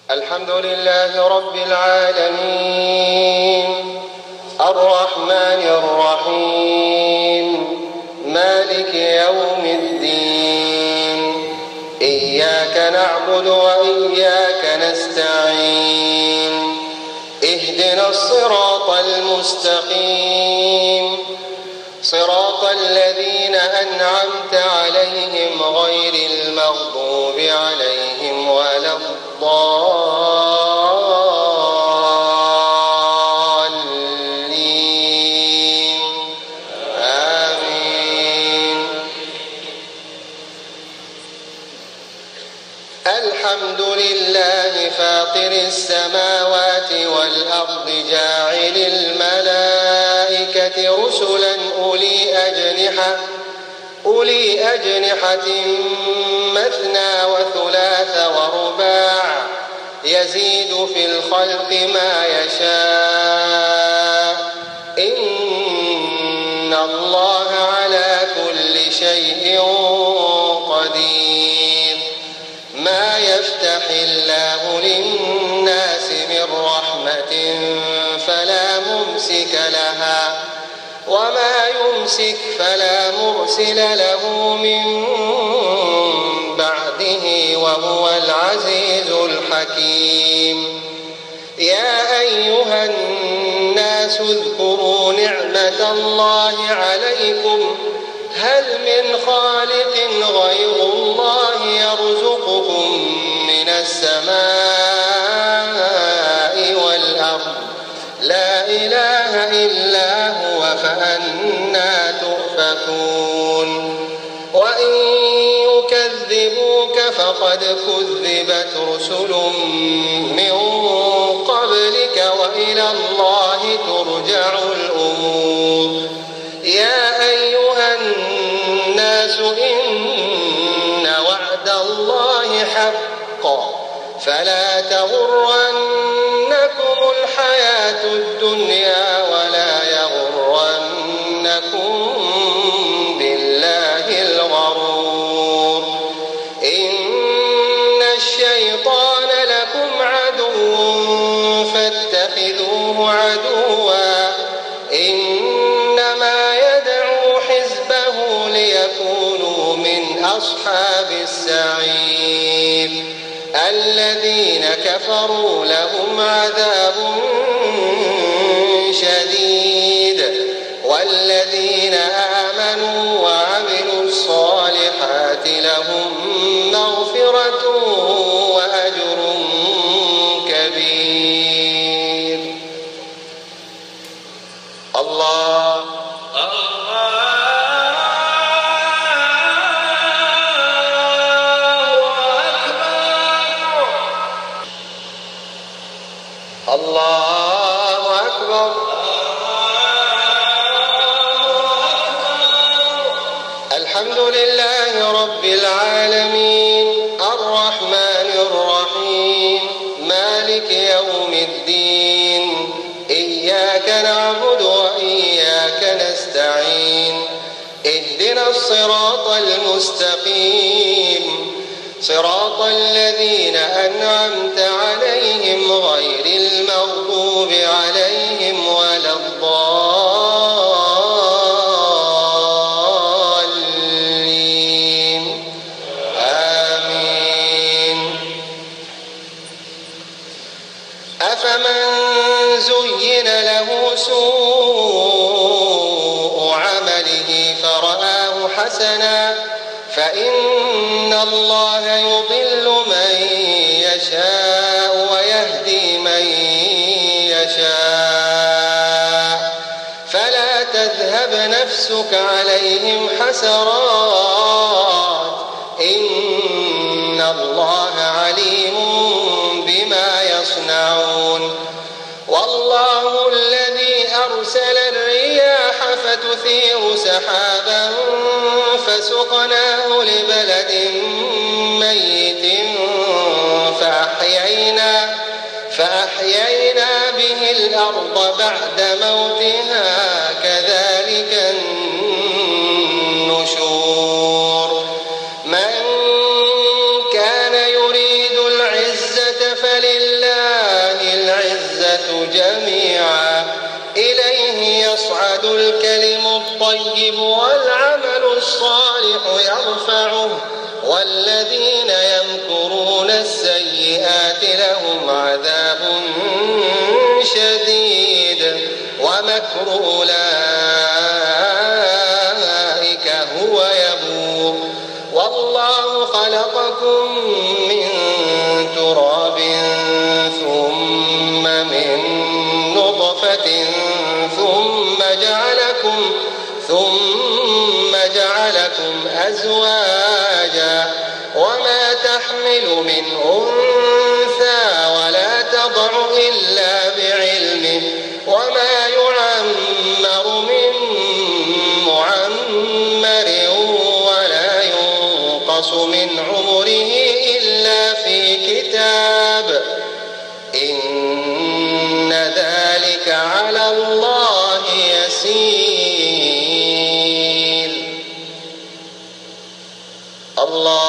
الحمد لله رب العالمين الرحمن الرحيم مالك يوم الدين إياك نعبد وإياك نستعين اهدنا الصراط المستقيم صراط الذين أنعمت عليهم غير المغضوب عليهم ولا الضالين آمين. الحمد لله فاطر السماوات والأرض جاعل الملائكة رسلا أولي أجنحة مثنى وثلاث ورباع يزيد في الخلق ما يشاء إن الله على كل شيء قدير. ما يفتح الله للناس من رحمة فلا ممسك لها وما يمسك فلا مرسل له من بعده وهو العزيز الحكيم. يا أيها الناس اذكروا نعمة الله عليكم هل من خالق غير الله يرزقكم من السماء والأرض لا إله إلا هو فأنى تؤفكون. وإن يكذبوك فقد كذبت رسل من قبلك وإلى الله ترجع الأمور. يا أيها الناس إن وعد الله حق فلا تغرنكم الحياة الدنيا ولا يغرنكم بالله الغرور. إن الشيطان لكم عدو فاتخذوه عدوا إنما يدعو حزبه ليكونوا من أصحاب السعير. الذين كفروا لهم عذاب شديد والذين آمنوا وعملوا الصالحات لهم مغفرة وأجر كبير. الله الله أكبر. الحمد لله رب العالمين الرحمن الرحيم مالك يوم الدين إياك نعبد وإياك نستعين اهدنا الصراط المستقيم صراط الذين أنعمت عليهم غير المغضوب عليهم ولا الضالين آمين. أفمن زين له سوء عمله فرآه حسنا فإن الله يضل من يشاء ويهدي من يشاء فلا تذهب نفسك عليهم حسرات إن الله عليم بما يصنعون. والله الذي أرسل الرياح فتثير سحابا فسقناه لبلد ميت فأحيينا به الأرض بعد موتها كذلك النشور. من كان يريد العزة فلله الطيب والعمل الصالح يرفعه والذين يمكرون السيئات لهم عذاب شديد ومكر أولئك هو يبور والله خلقكم من تراب ثم من نطفة ثم جعلكم أزواجا وما تحمل من أنثى ولا تضع إلا بعلمه وما يعمر من معمر ولا ينقص من عمره إلا في كتاب إن ذلك على الله يسير الله